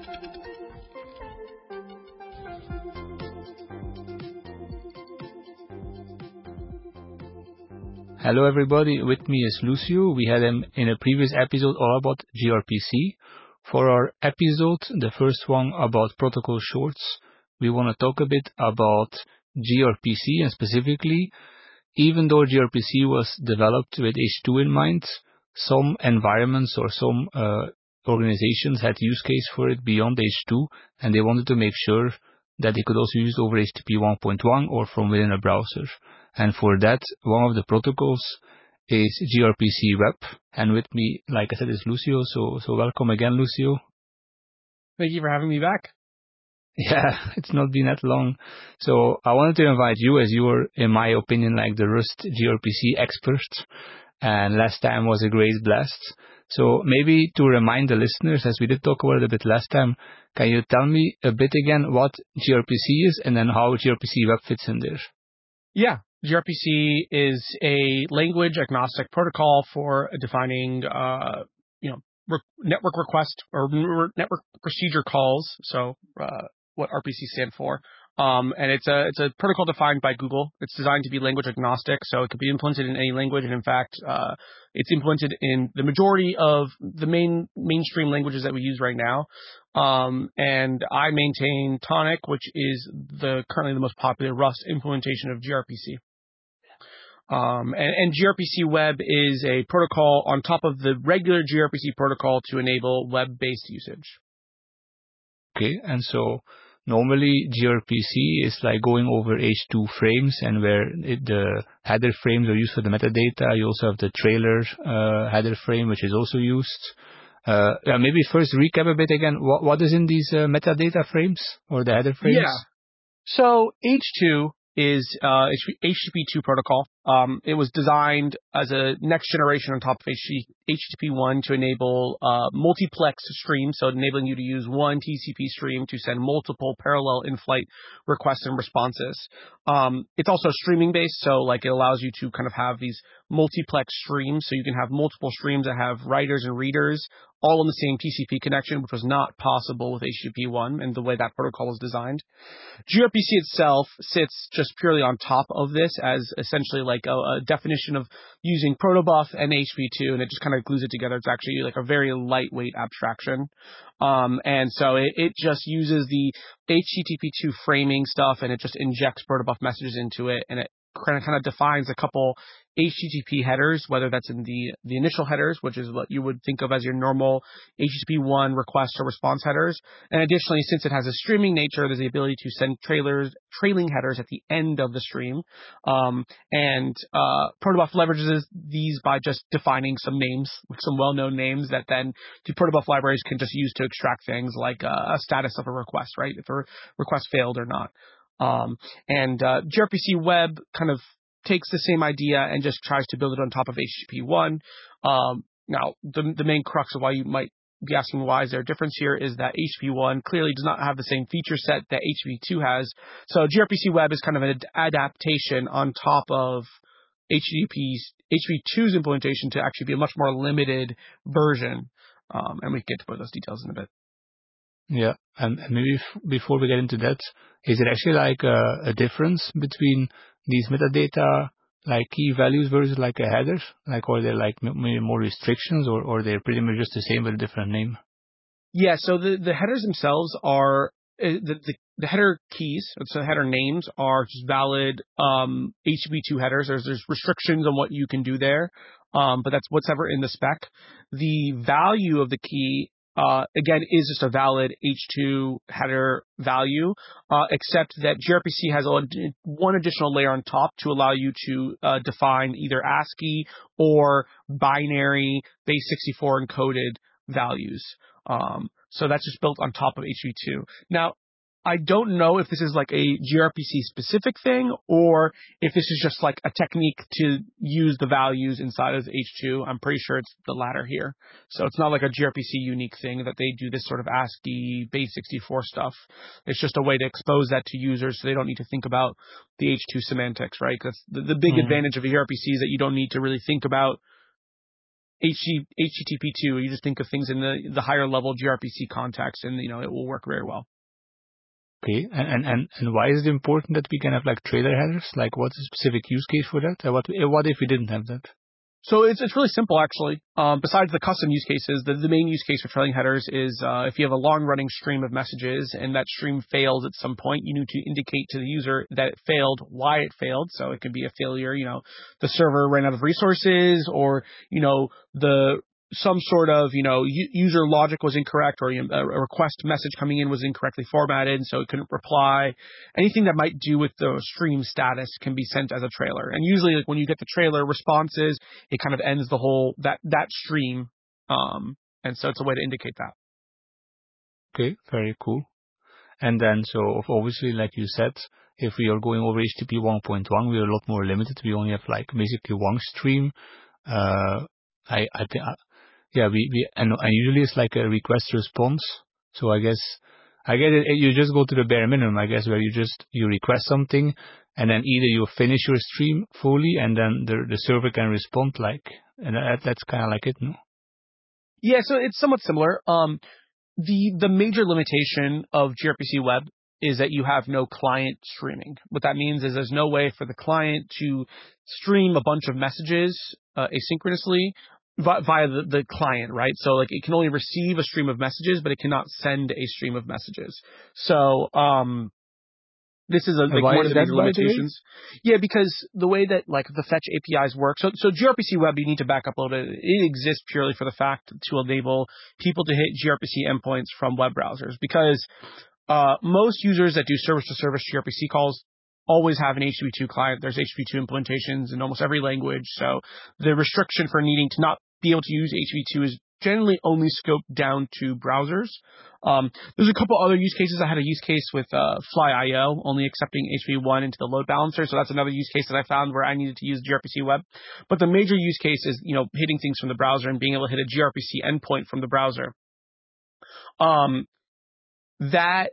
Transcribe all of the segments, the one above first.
Hello everybody, with me is Lucio. We had him in a previous episode all about gRPC. For our episode, the first one about protocol shorts, we want to talk a bit about gRPC, and specifically, even though gRPC was developed with H2 in mind, some environments or some organizations had use case for it beyond H2, and they wanted to make sure that they could also use it over HTTP 1.1 or from within a browser. And for that, one of the protocols is gRPC Web. And with me, like I said, is Lucio. So welcome again, Lucio. Thank you for having me back. Yeah, it's not been that long. So I wanted to invite you, as you were, in my opinion, like the Rust gRPC expert. And last time was a great blast. So maybe to remind the listeners, as we did talk about it a bit last time, can you tell me a bit again what gRPC is and then how gRPC Web fits in there? Yeah, gRPC is a language agnostic protocol for defining, network request or network procedure calls. So, what RPC stand for. And it's a protocol defined by Google. It's designed to be language agnostic, so it could be implemented in any language. And in fact, it's implemented in the majority of the mainstream languages that we use right now. And I maintain Tonic, which is currently the most popular Rust implementation of gRPC. And gRPC Web is a protocol on top of the regular gRPC protocol to enable web-based usage. Okay, and so normally gRPC is like going over H2 frames, and where the header frames are used for the metadata. You also have the trailer header frame, which is also used. Maybe first recap a bit again. What is in these metadata frames or the header frames? Yeah. So H2 is HTTP 2 protocol. It was designed as a next generation on top of HTTP 1 to enable multiplex streams, so enabling you to use one TCP stream to send multiple parallel in-flight requests and responses. It's also streaming based, so like it allows you to kind of have these multiplex streams, so you can have multiple streams that have writers and readers all in the same TCP connection, which was not possible with HTTP 1 and the way that protocol is designed. gRPC itself sits just purely on top of this as essentially like a definition of using protobuf and HTTP 2, and it just kind of glues it together. It's actually like a very lightweight abstraction. And so it just uses the HTTP 2 framing stuff, and it just injects protobuf messages into it, and it kind of defines a couple HTTP headers, whether that's in the initial headers, which is what you would think of as your normal HTTP 1 request or response headers. And additionally, since it has a streaming nature, there's the ability to send trailing headers at the end of the stream. And protobuf leverages these by just defining some names, some well-known names that then the protobuf libraries can just use to extract things like a status of a request, right? If a request failed or not. And gRPC Web kind of takes the same idea and just tries to build it on top of HTTP 1. Now, the main crux of why you might be asking why is there a difference here is that HTTP 1 clearly does not have the same feature set that HTTP 2 has. So gRPC Web is kind of an adaptation on top of HTTP 2's implementation to actually be a much more limited version. And we can get to both those details in a bit. Yeah, and maybe before we get into that, is it actually like a difference between these metadata, like key values versus like a header? Like, are there like maybe more restrictions, or they're pretty much just the same with a different name? Yeah, so the headers themselves are, the header keys, so header names are just valid HTTP 2 headers. There's restrictions on what you can do there, but that's whatever in the spec. The value of the key again, is just a valid H2 header value, except that gRPC has one additional layer on top to allow you to define either ASCII or binary base64 encoded values. So that's just built on top of HTTP 2. Now, I don't know if this is like a gRPC specific thing or if this is just like a technique to use the values inside of H2. I'm pretty sure it's the latter here. So it's not like a gRPC unique thing that they do this sort of ASCII base64 stuff. It's just a way to expose that to users so they don't need to think about the H2 semantics, right? Because the big advantage of a gRPC is that you don't need to really think about HTTP2, you just think of things in the higher level gRPC context, and it will work very well. Okay, and why is it important that we can have like trailer headers? Like, what's a specific use case for that? What if we didn't have that? So it's really simple, actually. Besides the custom use cases, the main use case for trailing headers is if you have a long-running stream of messages and that stream fails at some point, you need to indicate to the user that it failed, why it failed. So it could be a failure, the server ran out of resources, or some sort of, user logic was incorrect, or a request message coming in was incorrectly formatted, so it couldn't reply. Anything that might do with the stream status can be sent as a trailer. And usually, like, when you get the trailer responses, it kind of ends the whole, that stream. And so it's a way to indicate that. Okay, very cool. And then, so obviously, like you said, if we are going over HTTP 1.1, we are a lot more limited. We only have like basically one stream. I think, and usually it's like a request response. So I guess you just go to the bare minimum, I guess, where you request something, and then either you finish your stream fully, and then the server can respond, and that's kind of like it, no? Yeah, so it's somewhat similar. The major limitation of gRPC Web is that you have no client streaming. What that means is there's no way for the client to stream a bunch of messages asynchronously via the client, right? So like it can only receive a stream of messages, but it cannot send a stream of messages. So this is one of the major limitations. Yeah, because the way that like the fetch APIs work, so gRPC Web, you need to back up a little bit. It exists purely for the fact to enable people to hit gRPC endpoints from web browsers, because most users that do service-to-service gRPC calls always have an HTTP2 client. There's HTTP2 implementations in almost every language. So the restriction for needing to not be able to use HTTP2 is generally only scoped down to browsers. There's a couple other use cases. I had a use case with Fly.io, only accepting HTTP1 into the load balancer. So that's another use case that I found where I needed to use gRPC Web. But the major use case is, hitting things from the browser and being able to hit a gRPC endpoint from the browser. That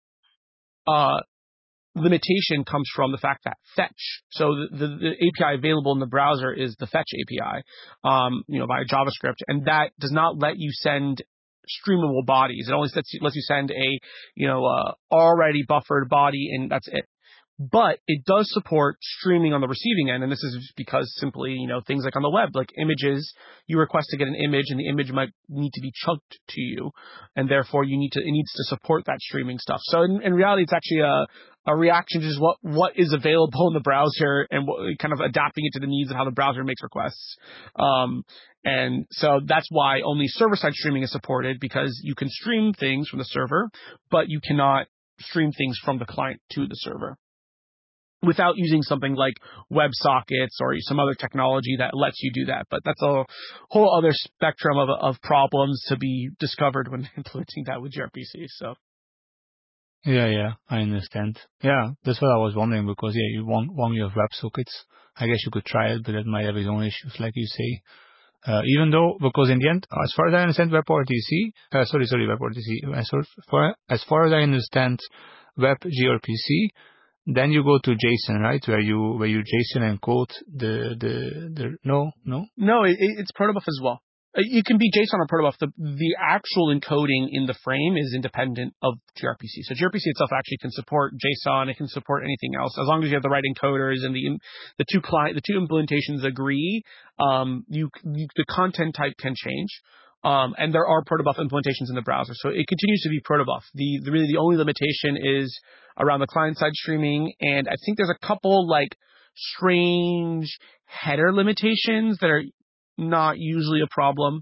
limitation comes from the fact that fetch, so the API available in the browser is the fetch API, via JavaScript, and that does not let you send streamable bodies. It only lets you send a already buffered body, and that's it. But it does support streaming on the receiving end, and this is because simply, things like on the web, like images, you request to get an image, and the image might need to be chunked to you, and therefore it needs to support that streaming stuff. So in reality, it's actually a reaction to just what is available in the browser, and kind of adapting it to the needs of how the browser makes requests. And so that's why only server-side streaming is supported, because you can stream things from the server, but you cannot stream things from the client to the server without using something like WebSockets or some other technology that lets you do that. But that's a whole other spectrum of problems to be discovered when implementing that with gRPC. So. Yeah, I understand. Yeah, that's what I was wondering, because you want you have WebSockets. I guess you could try it, but it might have its own issues, like you say. Even though, because in the end, as far as I understand WebRTC, WebRTC, as far as I understand Web gRPC, then you go to JSON, right? Where you JSON encode no? No, it's protobuf as well. It can be JSON or protobuf. The actual encoding in the frame is independent of gRPC. So gRPC itself actually can support JSON. It can support anything else as long as you have the right encoders and the two implementations agree. The content type can change. And there are protobuf implementations in the browser, so it continues to be protobuf. Really the only limitation is around the client-side streaming, and I think there's a couple like strange header limitations that are not usually a problem.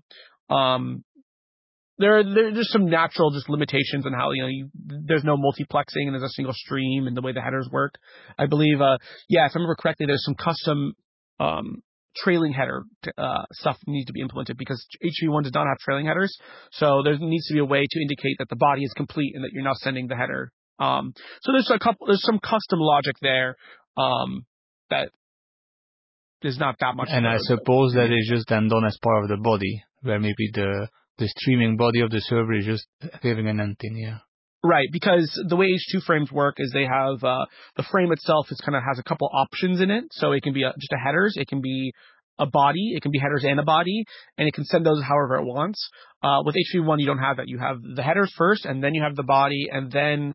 There's some natural just limitations on how there's no multiplexing and there's a single stream and the way the headers work. I believe, if I remember correctly, there's some custom trailing header stuff needs to be implemented, because HTTP1 does not have trailing headers. So there needs to be a way to indicate that the body is complete and that you're now sending the header. So there's some custom logic there that is not that much. And I suppose that is just then done as part of the body, where maybe the streaming body of the server is just having an antenna. Right, because the way H2 frames work is they have the frame itself has a couple options in it. So it can be just a headers, it can be a body. It can be headers and a body, and it can send those however it wants. With HTTP 1, you don't have that. You have the headers first, and then you have the body, and then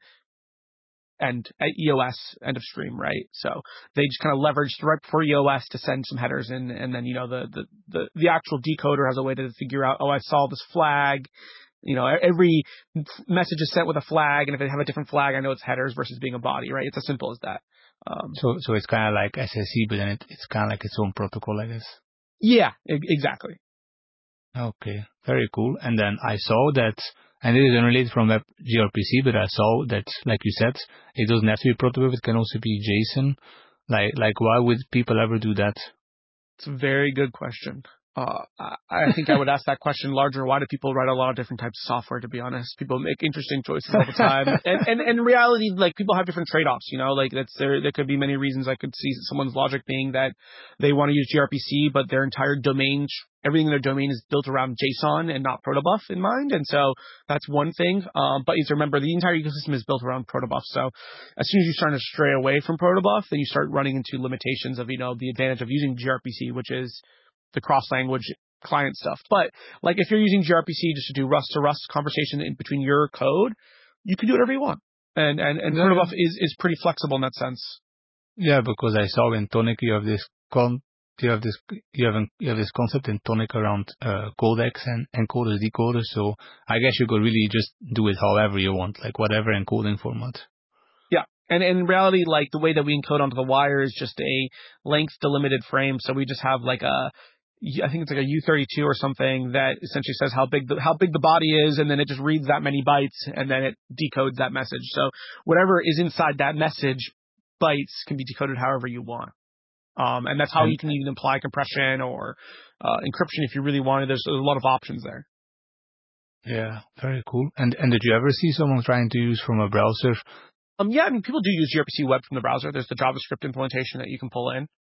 EOS, end of stream, right? So they just kind of leveraged right before EOS to send some headers in, and then, the actual decoder has a way to figure out, I saw this flag. Every message is sent with a flag, and if they have a different flag, I know it's headers versus being a body, right? It's as simple as that. So it's kind of like SSE, but then it's kind of like its own protocol, I guess. Yeah, exactly. Okay, very cool. And then I saw that, and it is unrelated from WebGRPC, but I saw that, like you said, it doesn't have to be protobuf, it can also be JSON. Like why would people ever do that? It's a very good question. I think I would ask that question larger. Why do people write a lot of different types of software, to be honest? People make interesting choices all the time. and in reality, like, people have different trade-offs, like there could be many reasons. I could see someone's logic being that they want to use gRPC, but their entire domain, everything in their domain is built around JSON and not protobuf in mind. And so that's one thing. But you have to remember, the entire ecosystem is built around protobuf. So as soon as you start to stray away from protobuf, then you start running into limitations of, the advantage of using gRPC, which is the cross-language client stuff. But like, if you're using gRPC just to do Rust to Rust conversation in between your code, you can do whatever you want. And protobuf is pretty flexible in that sense. Yeah, because I saw in Tonic you have this you have this concept in Tonic around codecs and encoders, decoders. So I guess you could really just do it however you want, like whatever encoding format. Yeah. And in reality, like, the way that we encode onto the wire is just a length delimited frame. So we just have like I think it's like a U32 or something that essentially says how big the body is, and then it just reads that many bytes, and then it decodes that message. So whatever is inside that message, bytes, can be decoded however you want. And that's how you can even apply compression or encryption if you really wanted. There's a lot of options there. Yeah, very cool. And did you ever see someone trying to use from a browser? Yeah, I mean, people do use gRPC web from the browser. There's the JavaScript implementation that you can pull in.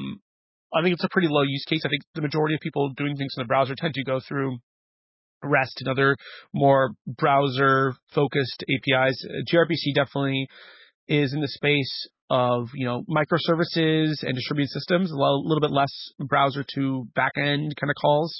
I think it's a pretty low use case. I think the majority of people doing things in the browser tend to go through REST and other more browser-focused APIs. gRPC definitely is in the space of, microservices and distributed systems, a little bit less browser to backend kind of calls.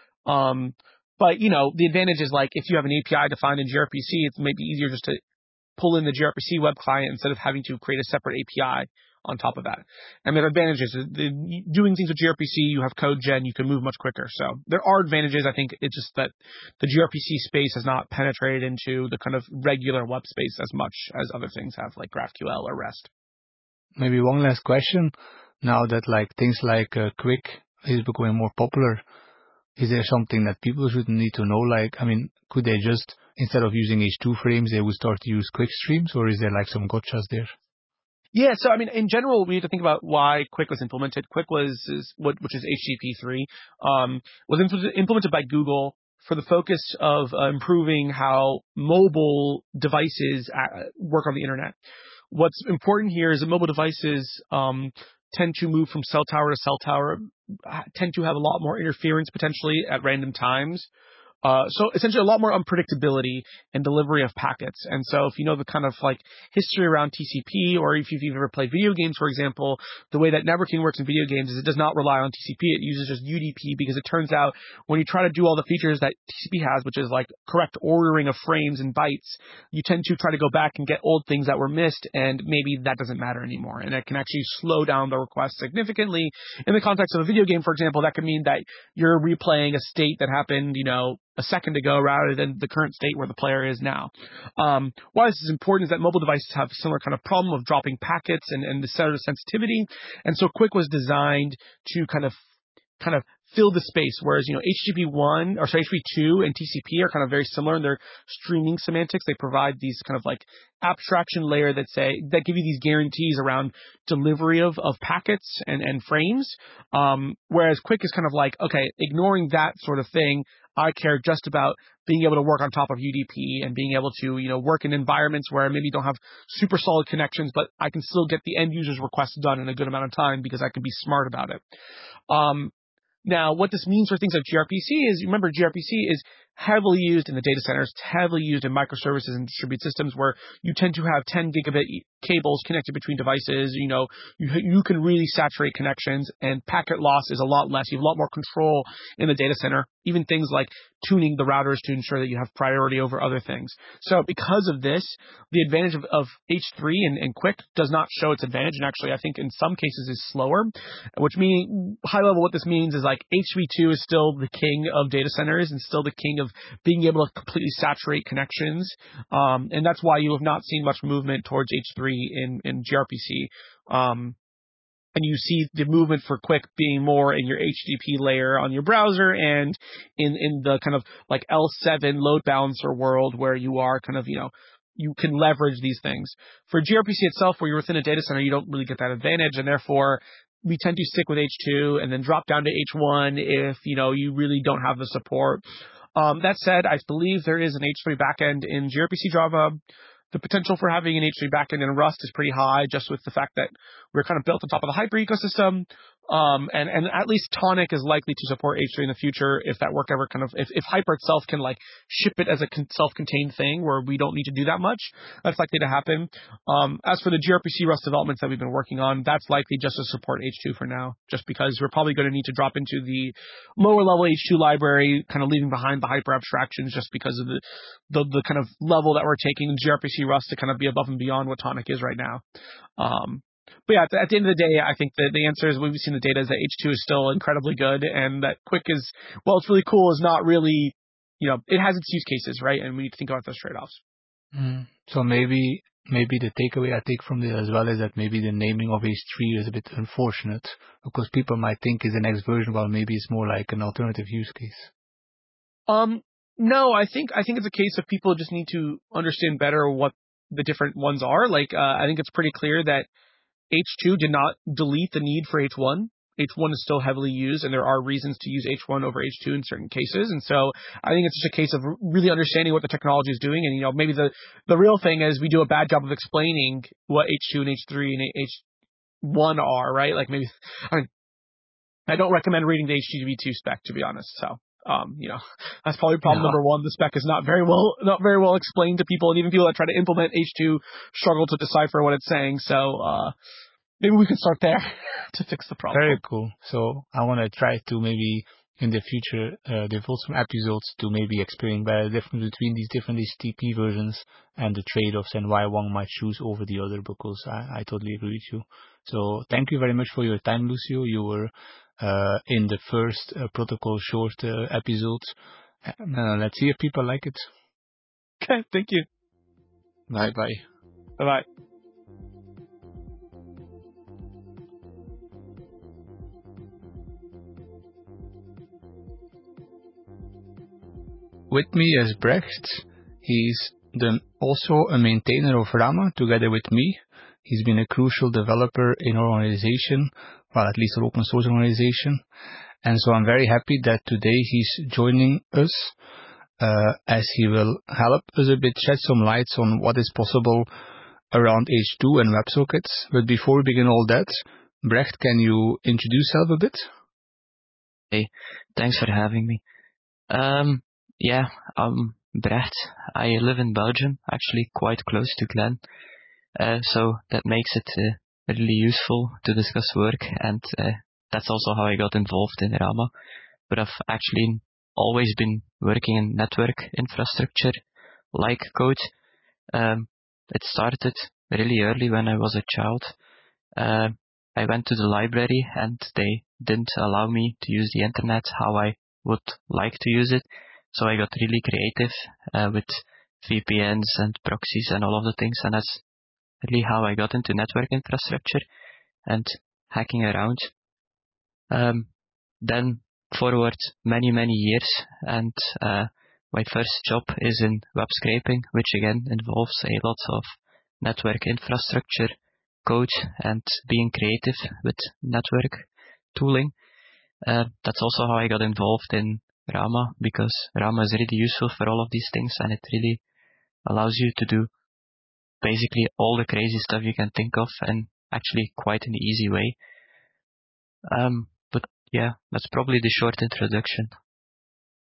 But, the advantage is, like, if you have an API defined in gRPC, it's maybe easier just to pull in the gRPC web client instead of having to create a separate API on top of that. And there are advantages. Doing things with gRPC, you have code gen, you can move much quicker. So there are advantages. I think it's just that the gRPC space has not penetrated into the kind of regular web space as much as other things have, like GraphQL or REST. Maybe one last question. Now that things like Quick is becoming more popular, is there something that people should need to know? Could they just, instead of using H2 frames, they would start to use Quick streams, or is there some gotchas there? Yeah, so I mean, in general, we have to think about why Quick was implemented. Quick which is HTTP 3, was implemented by Google for the focus of improving how mobile devices work on the internet. What's important here is that mobile devices tend to move from cell tower to cell tower, tend to have a lot more interference potentially at random times. So essentially a lot more unpredictability and delivery of packets. And so if you know the kind of history around TCP, or if you've ever played video games, for example, the way that networking works in video games is it does not rely on TCP. It uses just UDP, because it turns out when you try to do all the features that TCP has, which is correct ordering of frames and bytes, you tend to try to go back and get old things that were missed, and maybe that doesn't matter anymore. And that can actually slow down the request significantly. In the context of a video game, for example, that could mean that you're replaying a state that happened, a second ago, rather than the current state where the player is now. Why this is important is that mobile devices have a similar kind of problem of dropping packets and the sort of sensitivity. And so Quick was designed to kind of fill the space, whereas, HTTP 2 and TCP are kind of very similar in their streaming semantics. They provide these kind of abstraction layer that give you these guarantees around delivery of packets and frames. Whereas Quick is kind of okay, ignoring that sort of thing, I care just about being able to work on top of UDP and being able to, work in environments where I maybe don't have super solid connections, but I can still get the end user's request done in a good amount of time because I can be smart about it. Now, what this means for things like gRPC is, remember, gRPC heavily used in the data centers. It's heavily used in microservices and distributed systems where you tend to have 10 gigabit cables connected between devices. You can really saturate connections, and packet loss is a lot less. You have a lot more control in the data center, even things like tuning the routers to ensure that you have priority over other things. So because of this, the advantage of H3 and QUIC does not show its advantage, and actually I think in some cases is slower, which means, high level, what this means is like HV2 is still the king of data centers and still the king of being able to completely saturate connections. And that's why you have not seen much movement towards H3 in gRPC. And you see the movement for QUIC being more in your HTTP layer on your browser and in the kind of like L7 load balancer world where you are kind of, you can leverage these things. For gRPC itself, where you're within a data center, you don't really get that advantage, and therefore we tend to stick with H2 and then drop down to H1 if, you really don't have the support. That said, I believe there is an H3 backend in gRPC Java. The potential for having an H3 backend in Rust is pretty high, just with the fact that we're kind of built on top of the Hyper ecosystem. And at least Tonic is likely to support H3 in the future if that work ever if Hyper itself can like ship it as a self-contained thing where we don't need to do that much, that's likely to happen. As for the gRPC Rust developments that we've been working on, that's likely just to support H2 for now, just because we're probably going to need to drop into the lower level H2 library, kind of leaving behind the Hyper abstractions just because of the kind of level that we're taking gRPC Rust to kind of be above and beyond what Tonic is right now. But yeah, at the end of the day, I think that the answer is, we've seen the data, is that H2 is still incredibly good, and that QUIC is, well, it's really cool, is not really, it has its use cases, right? And we need to think about those trade-offs. So maybe the takeaway I take from this as well is that maybe the naming of H3 is a bit unfortunate, because people might think it's the next version, while maybe it's more like an alternative use case. No, I think it's a case of people just need to understand better what the different ones are. Like, I think it's pretty clear that H2 did not delete the need for H1. H1 is still heavily used, and there are reasons to use H1 over H2 in certain cases. And so I think it's just a case of really understanding what the technology is doing. And, maybe the real thing is we do a bad job of explaining what H2 and H3 and H1 are, right? Like maybe, I don't recommend reading the HTTP2 spec, to be honest. So, that's probably problem number one. The spec is not very well explained to people, and even people that try to implement H2 struggle to decipher what it's saying. So, maybe we can start there to fix the problem. Very cool. So I want to try to maybe in the future devote some episodes to maybe explaining better the difference between these different HTTP versions and the trade-offs and why one might choose over the other, because I totally agree with you. So thank you very much for your time, Lucio. You were in the first Protocol Short episode. Let's see if people like it. Okay, thank you. Bye-bye. Bye-bye. With me is Brecht. He's also a maintainer of Rama together with me. He's been a crucial developer in our organization, well, at least our open source organization. And so I'm very happy that today he's joining us, as he will help us a bit, shed some lights on what is possible around H2 and WebSockets. But before we begin all that, Brecht, can you introduce yourself a bit? Hey, thanks for having me. Yeah, I'm Brecht. I live in Belgium, actually quite close to Glen. So that makes it really useful to discuss work, and that's also how I got involved in Rama. But I've actually always been working in network infrastructure, like code. It started really early when I was a child. I went to the library and they didn't allow me to use the internet how I would like to use it. So I got really creative with VPNs and proxies and all of the things, and that's really how I got into network infrastructure and hacking around. Then forward many years, and my first job is in web scraping, which again involves a lot of network infrastructure, code, and being creative with network tooling. That's also how I got involved in Rama, because Rama is really useful for all of these things, and it really allows you to do basically all the crazy stuff you can think of, and actually quite in an easy way. But yeah, that's probably the short introduction.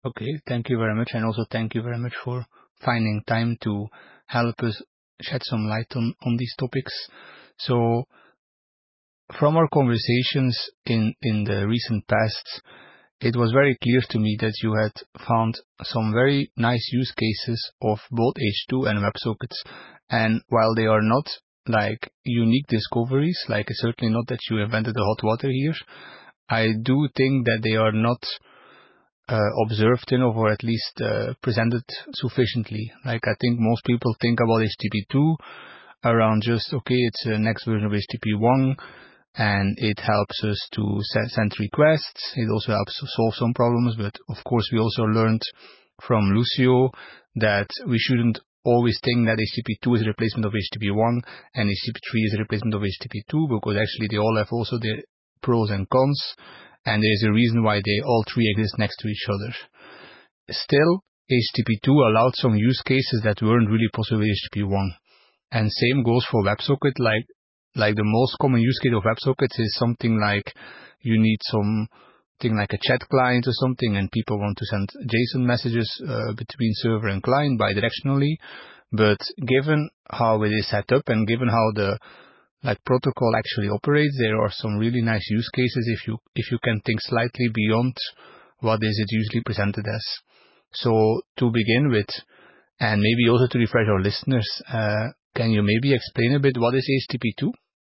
Okay, thank you very much, and also thank you very much for finding time to help us shed some light on these topics. So, from our conversations in the recent past, it was very clear to me that you had found some very nice use cases of both H2 and WebSockets. And while they are not like unique discoveries, like it's certainly not that you invented the hot water here, I do think that they are not observed enough, or at least presented sufficiently. Like I think most people think about HTTP2 around just, okay, it's a next version of HTTP1, and it helps us to send requests. It also helps to solve some problems, but of course we also learned from Lucio that we shouldn't always think that HTTP2 is a replacement of HTTP1 and HTTP3 is a replacement of HTTP2, because actually they all have also their pros and cons, and there's a reason why they all three exist next to each other. Still, HTTP2 allowed some use cases that weren't really possible with HTTP1. And same goes for WebSocket. Like the most common use case of WebSockets is something like you need something like a chat client or something, and people want to send JSON messages between server and client bidirectionally. But given how it is set up and given how the protocol actually operates, there are some really nice use cases if you can think slightly beyond what is it usually presented as. So to begin with, and maybe also to refresh our listeners, can you maybe explain a bit what is HTTP2?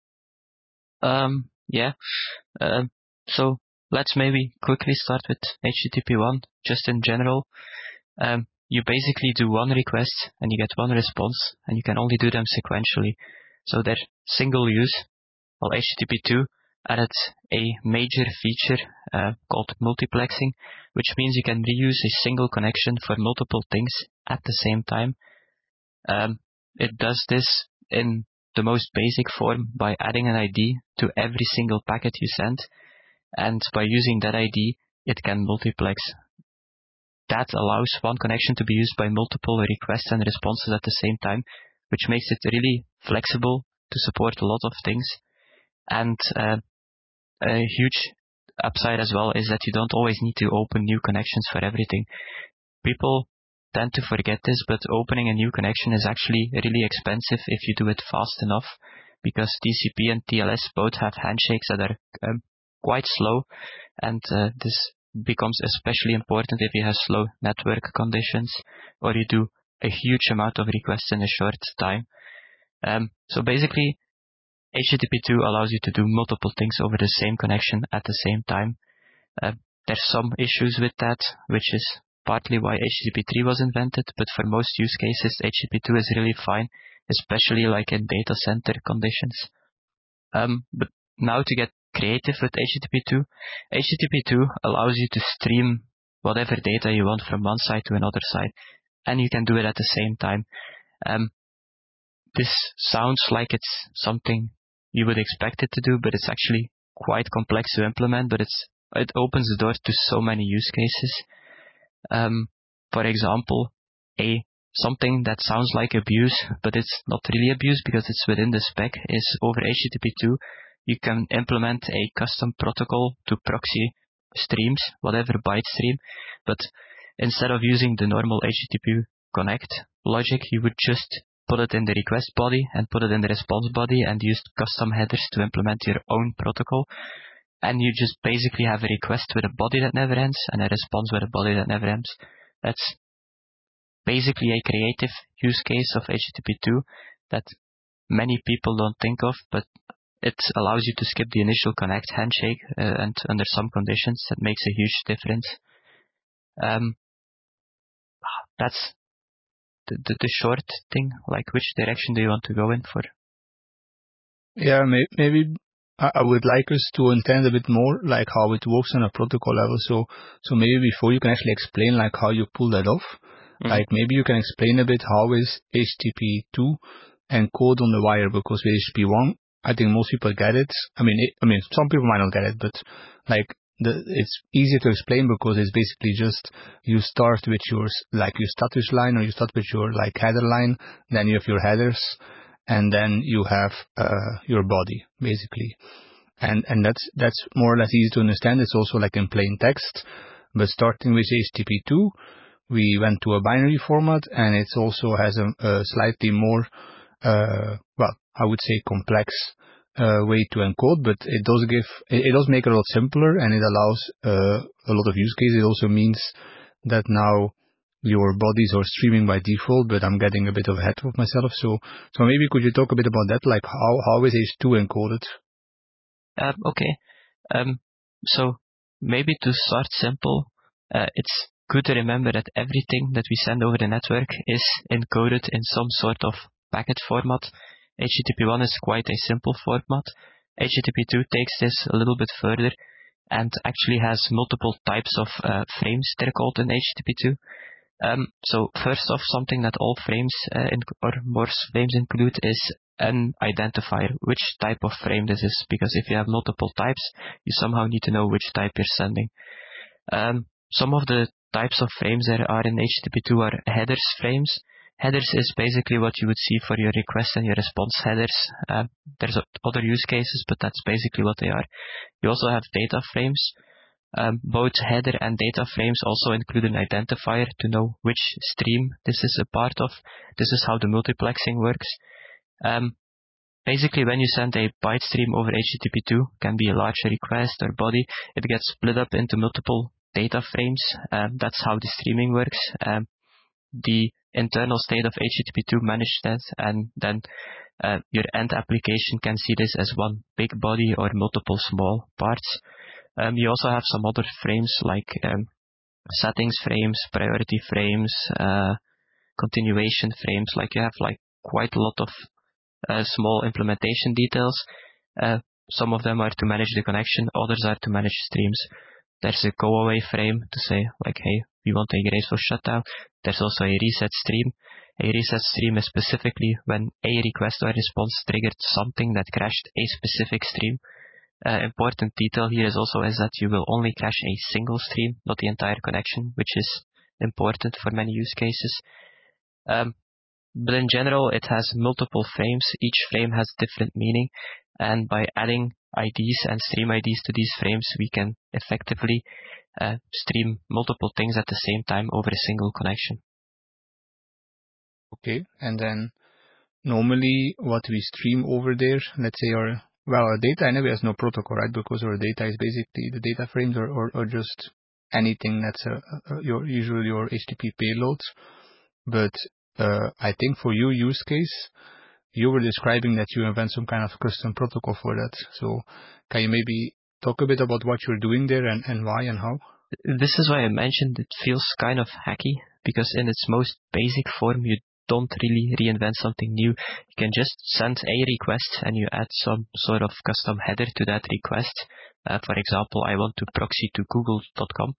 Yeah. So let's maybe quickly start with HTTP1, just in general. You basically do one request and you get one response, and you can only do them sequentially. So they're single use, while HTTP2 added a major feature called multiplexing, which means you can reuse a single connection for multiple things at the same time. It does this in the most basic form by adding an ID to every single packet you send, and by using that ID, it can multiplex. That allows one connection to be used by multiple requests and responses at the same time, which makes it really flexible to support a lot of things. And a huge upside as well is that you don't always need to open new connections for everything. People tend to forget this, but opening a new connection is actually really expensive if you do it fast enough, because TCP and TLS both have handshakes that are quite slow, and this becomes especially important if you have slow network conditions or you do a huge amount of requests in a short time. So basically, HTTP2 allows you to do multiple things over the same connection at the same time. There's some issues with that, which is partly why HTTP3 was invented, but for most use cases, HTTP2 is really fine, especially like in data center conditions. But now to get creative with HTTP2, HTTP2 allows you to stream whatever data you want from one side to another side, and you can do it at the same time. This sounds like it's something you would expect it to do, but it's actually quite complex to implement, but it opens the door to so many use cases. For example, something that sounds like abuse, but it's not really abuse because it's within the spec, is over HTTP2, you can implement a custom protocol to proxy streams, whatever byte stream, but instead of using the normal HTTP connect logic, you would just put it in the request body and put it in the response body and use custom headers to implement your own protocol. And you just basically have a request with a body that never ends and a response with a body that never ends. That's basically a creative use case of HTTP2 that many people don't think of, but it allows you to skip the initial connect handshake, and under some conditions that makes a huge difference. That's the short thing. Like, which direction do you want to go in for? Yeah, maybe I would like us to understand a bit more like how it works on a protocol level. So maybe before you can actually explain like how you pull that off, like maybe you can explain a bit how is HTTP2 encode on the wire, because with HTTP1, I think most people get it. I mean, some people might not get it, but like it's easier to explain because it's basically just you start with your status line, or you start with your like header line, then you have your headers, and then you have your body basically, and that's more or less easy to understand. It's also like in plain text, But starting with HTTP2, we went to a binary format, and it also has a slightly more, I would say complex way to encode, but it does make it a lot simpler, and it allows a lot of use cases. It also means that now your bodies are streaming by default, but I'm getting a bit ahead of myself. So maybe could you talk a bit about that, like how is H2 encoded? Okay. So maybe to start simple, it's good to remember that everything that we send over the network is encoded in some sort of packet format. HTTP1 is quite a simple format. HTTP2 takes this a little bit further and actually has multiple types of frames, they're called in HTTP2. So first off, something that all frames or Morse frames include is an identifier, which type of frame this is, because if you have multiple types, you somehow need to know which type you're sending. Some of the types of frames there are in HTTP2 are headers frames. Headers is basically what you would see for your request and your response headers. There's other use cases, but that's basically what they are. You also have data frames. Both header and data frames also include an identifier to know which stream this is a part of. This is how the multiplexing works. Basically, when you send a byte stream over HTTP2, can be a large request or body, it gets split up into multiple data frames. That's how the streaming works. The internal state of HTTP2 manages that, and then your end application can see this as one big body or multiple small parts. You also have some other frames like settings frames, priority frames, continuation frames. Like you have like quite a lot of small implementation details. Some of them are to manage the connection, others are to manage streams. There's a go away frame to say like, hey, we want a graceful shutdown. There's also a reset stream. A reset stream is specifically when a request or response triggered something that crashed a specific stream. Important detail here is that you will only crash a single stream, not the entire connection, which is important for many use cases. But in general, it has multiple frames. Each frame has different meaning, and by adding IDs and stream IDs to these frames, we can effectively stream multiple things at the same time over a single connection. Okay, and then normally what we stream over there, let's say our data anyway has no protocol, right? Because our data is basically the data frames or just anything that's usually your HTTP payloads. But I think for your use case, you were describing that you invent some kind of custom protocol for that. So can you maybe talk a bit about what you're doing there and why and how? This is why I mentioned it feels kind of hacky, because in its most basic form, you don't really reinvent something new. You can just send a request and you add some sort of custom header to that request. For example, I want to proxy to google.com,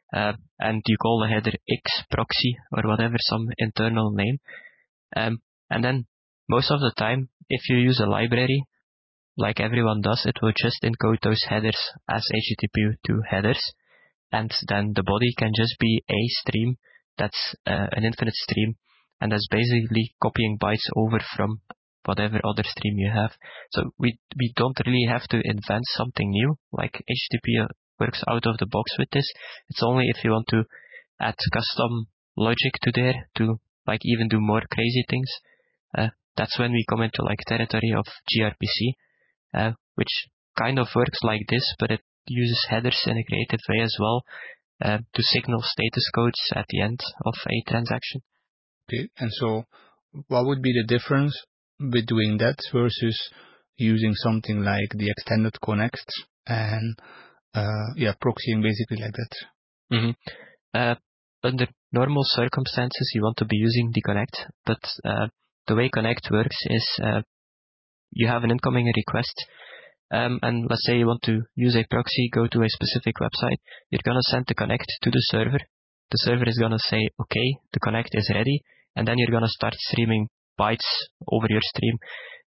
and you call the header xproxy or whatever, some internal name. And then most of the time, if you use a library, like everyone does, it will just encode those headers as HTTP2 headers. And then the body can just be a stream that's an infinite stream, and that's basically copying bytes over from whatever other stream you have. So we don't really have to invent something new, like HTTP works out of the box with this. It's only if you want to add custom logic to there to like even do more crazy things. That's when we come into like territory of gRPC, which kind of works like this, but it uses headers in a creative way as well, to signal status codes at the end of a transaction. Okay, and so what would be the difference between that versus using something like the extended connect and proxying basically like that? Mm-hmm. Under normal circumstances, you want to be using the connect, but the way connect works is you have an incoming request, and let's say you want to use a proxy, go to a specific website, you're going to send the connect to the server. The server is going to say, okay, the connect is ready, and then you're going to start streaming bytes over your stream.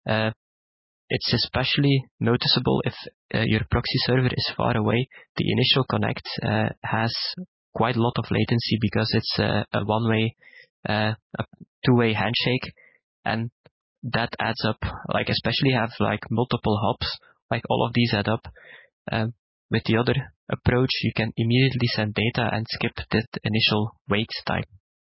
It's especially noticeable if your proxy server is far away. The initial connect has quite a lot of latency because it's a one-way, a two-way handshake, and that adds up. Like especially have like multiple hops, like all of these add up. With the other approach, you can immediately send data and skip that initial wait time.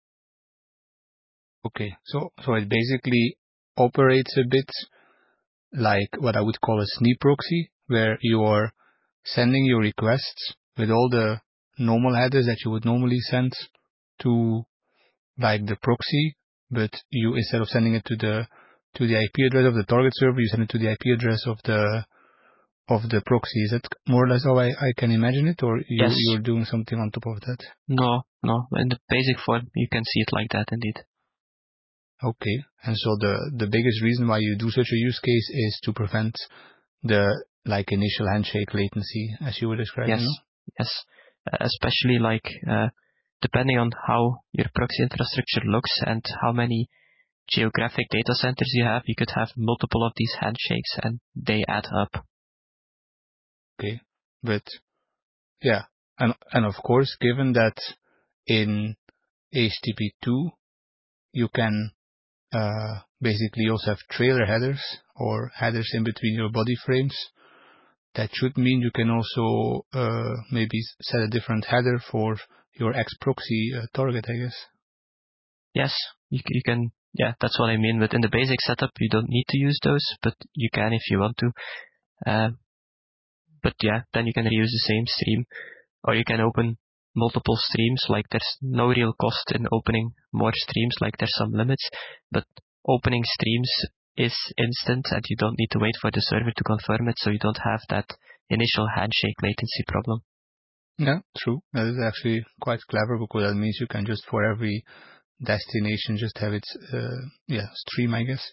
Okay, so it basically operates a bit like what I would call a sneak proxy, where you are sending your requests with all the normal headers that you would normally send to like the proxy, but you, instead of sending it to the IP address of the target server, you send it to the IP address of the proxy. Is that more or less how I can imagine it, or Yes. you're doing something on top of that? No. In the basic form, you can see it like that indeed. Okay, and so the biggest reason why you do such a use case is to prevent the like initial handshake latency, as you were describing. Yes. Especially like depending on how your proxy infrastructure looks and how many geographic data centers you have, you could have multiple of these handshakes and they add up. Okay, but yeah, and of course, given that in HTTP2 you can basically also have trailer headers or headers in between your body frames, that should mean you can also maybe set a different header for your X-proxy target, I guess. Yes, you can. Yeah, that's what I mean. But in the basic setup, you don't need to use those, but you can if you want to. But yeah, then you can reuse the same stream, or you can open multiple streams. Like there's no real cost in opening more streams, like there's some limits, but opening streams is instant and you don't need to wait for the server to confirm it, so you don't have that initial handshake latency problem. Yeah, true. That is actually quite clever, because that means you can just, for every destination, just have its stream, I guess.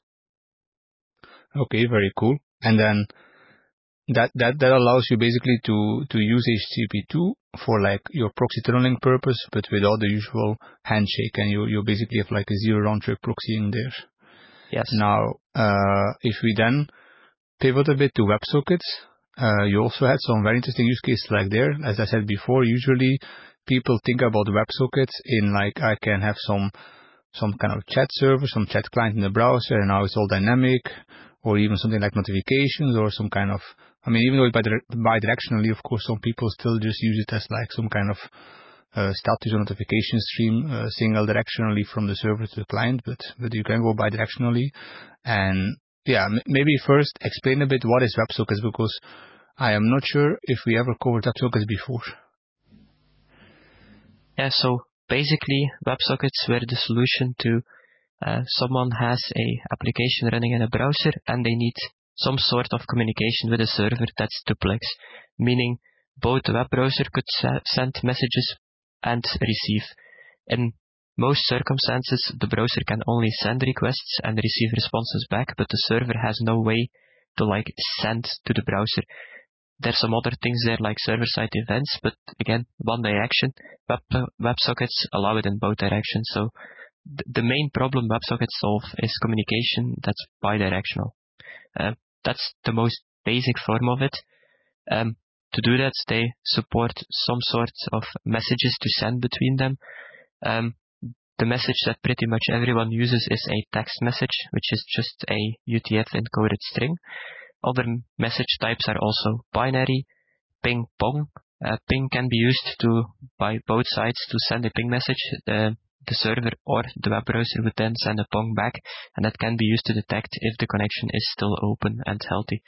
Okay, very cool. And then that allows you basically to use HTTP2 for like your proxy tunneling purpose, but without the usual handshake, and you basically have like a zero round trip proxy in there. Yes. Now, if we then pivot a bit to WebSockets, you also had some very interesting use cases like there. As I said before, usually people think about WebSockets in like, I can have some kind of chat server, some chat client in the browser, and now it's all dynamic, or even something like notifications, or some kind of, I mean, even though bi-directionally, of course, some people still just use it as like some kind of status or notification stream, single directionally from the server to the client, but you can go bi-directionally. And yeah, maybe first explain a bit what is WebSockets, because I am not sure if we ever covered WebSockets before. Yeah, so basically WebSockets were the solution to someone has a application running in a browser and they need some sort of communication with a server that's duplex, meaning both the web browser could send messages and receive. In most circumstances, the browser can only send requests and receive responses back, but the server has no way to like send to the browser. There's some other things there like server-side events, but again, one direction. WebSockets allow it in both directions. So the main problem WebSockets solve is communication that's bidirectional. That's the most basic form of it. To do that, they support some sort of messages to send between them. The message that pretty much everyone uses is a text message, which is just a UTF encoded string. Other message types are also binary, ping, pong. Ping can be used by both sides to send a ping message. The server or the web browser would then send a pong back, and that can be used to detect if the connection is still open and healthy.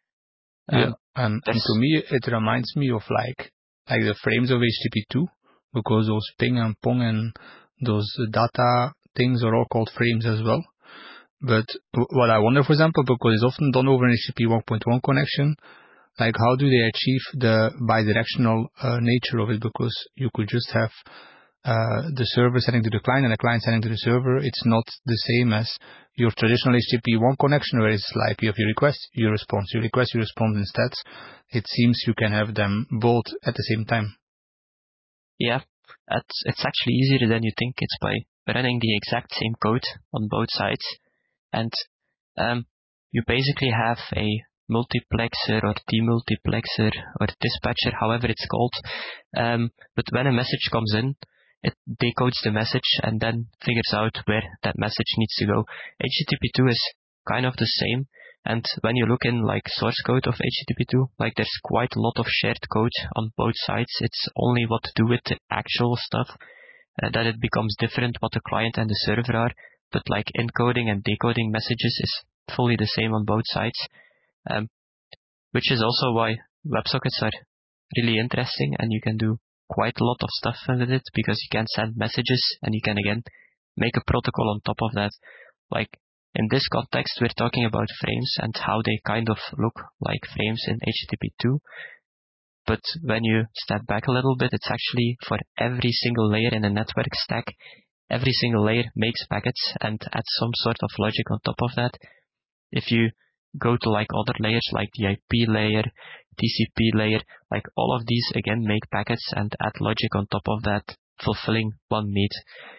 And to me, it reminds me of like the frames of HTTP2, because those ping and pong and those data things are all called frames as well. But what I wonder, for example, because it's often done over an HTTP 1.1 connection, like how do they achieve the bidirectional nature of it? Because you could just have the server sending to the client and the client sending to the server. It's not the same as your traditional HTTP 1 connection, where it's like you have your request, your response, your request, your response instead. It seems you can have them both at the same time. Yeah, it's actually easier than you think. It's by running the exact same code on both sides. And you basically have a multiplexer or demultiplexer or dispatcher, however it's called. But when a message comes in, it decodes the message and then figures out where that message needs to go. HTTP2 is kind of the same, And when you look in like source code of HTTP2, like there's quite a lot of shared code on both sides. It's only what to do with the actual stuff that it becomes different what the client and the server are. But like encoding and decoding messages is fully the same on both sides, which is also why WebSockets are really interesting, and you can do quite a lot of stuff with it because you can send messages and you can again make a protocol on top of that. Like in this context, we're talking about frames and how they kind of look like frames in HTTP2. But when you step back a little bit, it's actually for every single layer in a network stack. Every single layer makes packets and adds some sort of logic on top of that. If you go to like other layers like the IP layer, TCP layer, like all of these again make packets and add logic on top of that, fulfilling one need.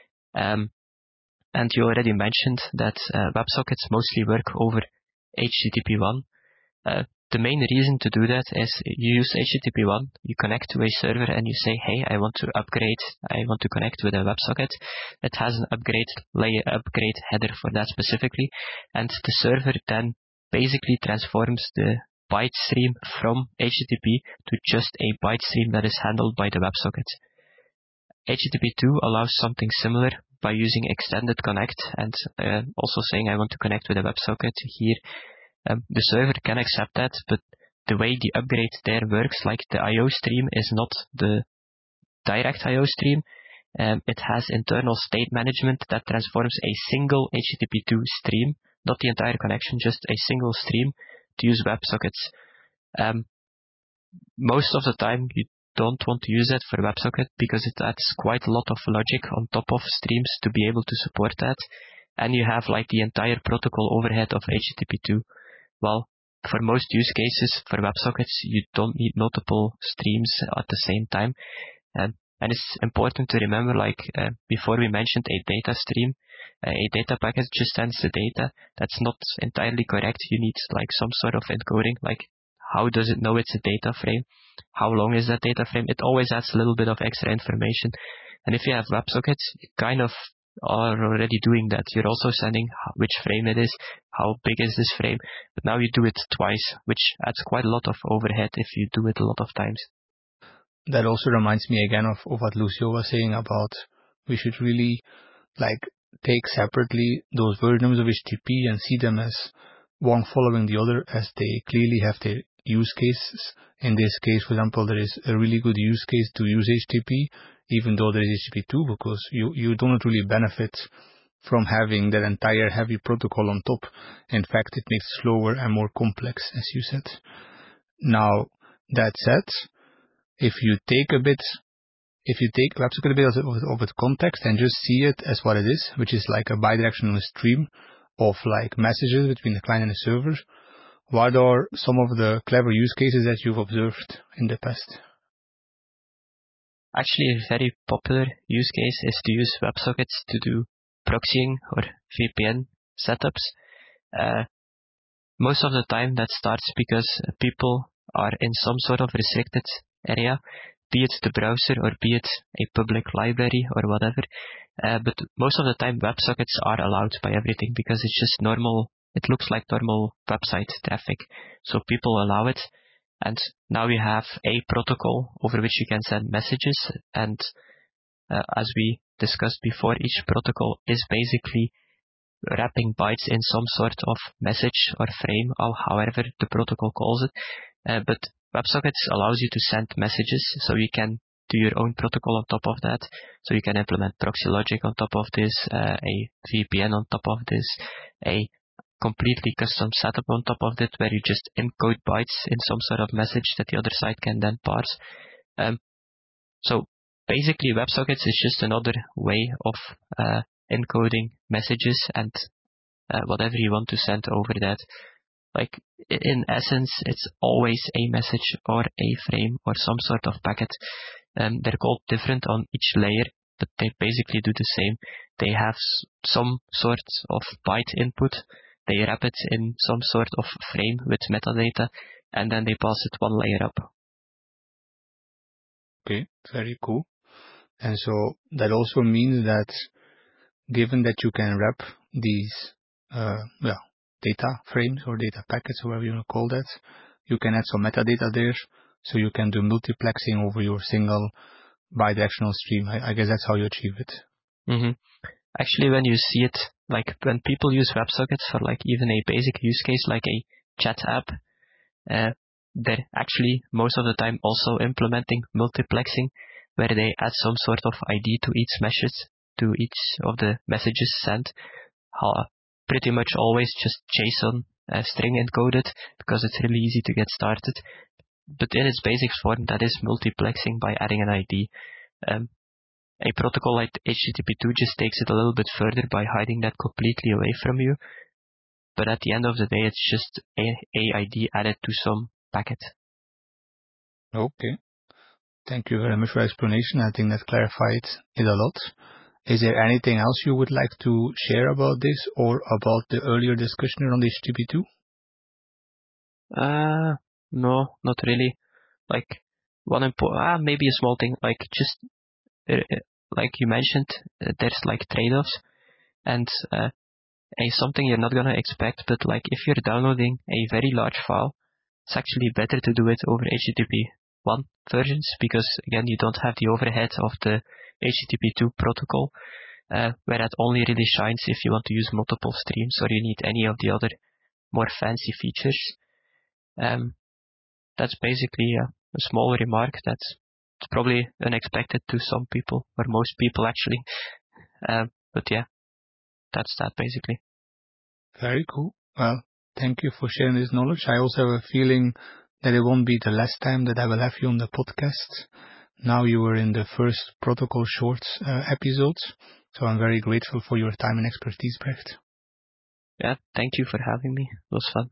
And you already mentioned that WebSockets mostly work over HTTP1. The main reason to do that is you use HTTP1, you connect to a server and you say, hey, I want to upgrade, I want to connect with a WebSocket. It has an upgrade header for that specifically. And the server then basically transforms the byte stream from HTTP to just a byte stream that is handled by the WebSocket. HTTP2 allows something similar by using extended connect and also saying I want to connect with a WebSocket here. The server can accept that, but the way the upgrade there works, like the IO stream is not the direct IO stream. It has internal state management that transforms a single HTTP2 stream, not the entire connection, just a single stream to use WebSockets. Most of the time you don't want to use that for WebSocket because it adds quite a lot of logic on top of streams to be able to support that. And you have like the entire protocol overhead of HTTP2. Well, for most use cases for WebSockets, you don't need multiple streams at the same time. And it's important to remember, like before we mentioned a data stream, a data packet just sends the data. That's not entirely correct. You need like some sort of encoding, like how does it know it's a data frame? How long is that data frame? It always adds a little bit of extra information. And if you have WebSockets, you kind of are already doing that. You're also sending which frame it is, how big is this frame, but now you do it twice, which adds quite a lot of overhead if you do it a lot of times. That also reminds me again of what Lucio was saying about we should really like take separately those versions of HTTP and see them as one following the other, as they clearly have their use cases. In this case, for example, there is a really good use case to use HTTP, even though there is HTTP2, because you don't really benefit from having that entire heavy protocol on top. In fact, it makes it slower and more complex, as you said. Now, that said, if you take WebSocket a bit of its context and just see it as what it is, which is like a bidirectional stream of like messages between the client and the server, what are some of the clever use cases that you've observed in the past? Actually, a very popular use case is to use WebSockets to do proxying or VPN setups. Most of the time that starts because people are in some sort of restricted area, be it the browser or be it a public library or whatever. But most of the time WebSockets are allowed by everything because it's just normal. It looks like normal website traffic. So people allow it. And now we have a protocol over which you can send messages. And as we discussed before, each protocol is basically wrapping bytes in some sort of message or frame, or however the protocol calls it. But WebSockets allows you to send messages, so you can do your own protocol on top of that. So you can implement proxy logic on top of this, a VPN on top of this, a completely custom setup on top of it, where you just encode bytes in some sort of message that the other side can then parse. So basically WebSockets is just another way of encoding messages and whatever you want to send over that. Like in essence, it's always a message or a frame or some sort of packet. They're called different on each layer, but they basically do the same. They have some sort of byte input. They wrap it in some sort of frame with metadata, and then they pass it one layer up. Okay, very cool. And so that also means that given that you can wrap these data frames or data packets, however you want to call that. You can add some metadata there, so you can do multiplexing over your single bidirectional stream. I guess that's how you achieve it. Mm-hmm. Actually, when you see it, like when people use WebSockets for like even a basic use case like a chat app, they're actually most of the time also implementing multiplexing, where they add some sort of ID to each message, to each of the messages sent. Pretty much always just JSON string encoded, because it's really easy to get started. But in its basic form, that is multiplexing by adding an ID. A protocol like HTTP2 just takes it a little bit further by hiding that completely away from you. But at the end of the day, it's just a ID added to some packet. Okay. Thank you very much for the explanation. I think that clarified it a lot. Is there anything else you would like to share about this or about the earlier discussion around HTTP2? No, not really. Like maybe a small thing, like just like you mentioned, there's like trade-offs, and something you're not gonna expect, but like if you're downloading a very large file, it's actually better to do it over HTTP1 versions, because again, you don't have the overhead of the HTTP2 protocol, where that only really shines if you want to use multiple streams or you need any of the other more fancy features. That's basically a small remark that's probably unexpected to some people, or most people actually. But yeah, that's that basically. Very cool. Well, thank you for sharing this knowledge. I also have a feeling that it won't be the last time that I will have you on the podcast. Now you were in the first Protocol Shorts episodes, so I'm very grateful for your time and expertise, Brecht. Yeah, thank you for having me. It was fun.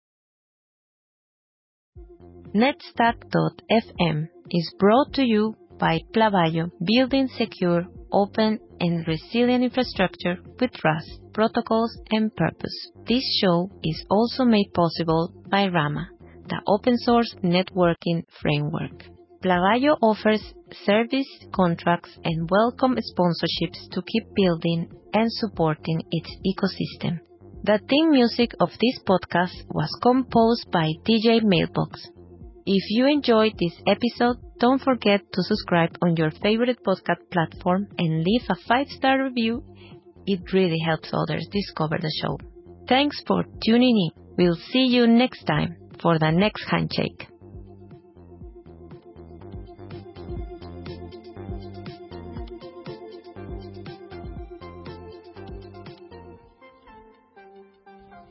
Netstack.fm is brought to you by Plavallo, building secure, open, and resilient infrastructure with Rust, protocols, and purpose. This show is also made possible by Rama, the open source networking framework. Plavallo offers service contracts and welcome sponsorships to keep building and supporting its ecosystem. The theme music of this podcast was composed by DJ Mailbox. If you enjoyed this episode, don't forget to subscribe on your favorite podcast platform and leave a 5-star review. It really helps others discover the show. Thanks for tuning in. We'll see you next time for the next handshake.